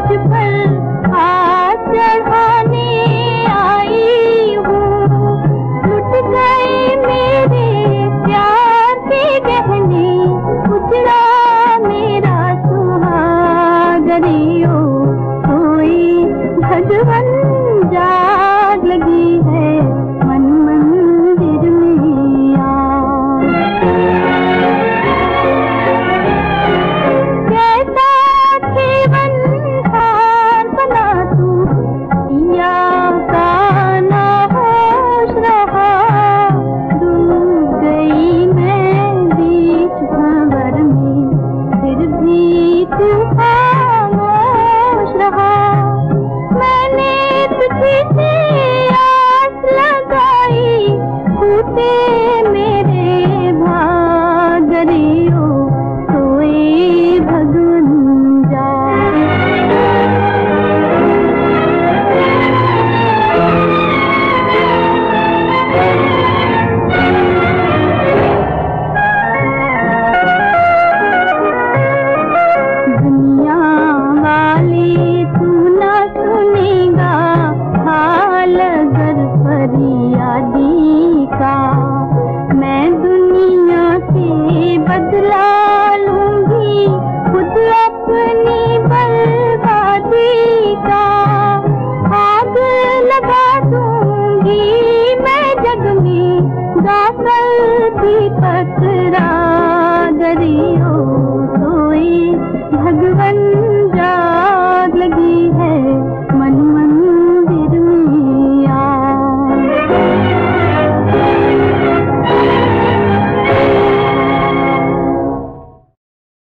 पर हाथ चढ़ाने आई हूँ। लुट गए मेरे प्यार के गहने, उजड़ा मेरा सुहागरियो। कोई भगवन जाग लगी है मन मंदिर में आ। कैसा जीवन था बना तू, या का ना होश रहा। डूब गई मैं बीच भंवर में, फिर भी तू खामोश रहा। मैंने तुझे से आस लगाई, टूटे मेरे भागरियो। सोए भगवन जाग। दुनिया वाले तू ना सुनेगा हाल अगर फरियादी का। मैं दुनिया से बदला लूंगी खुद अपनी बर्बादी का।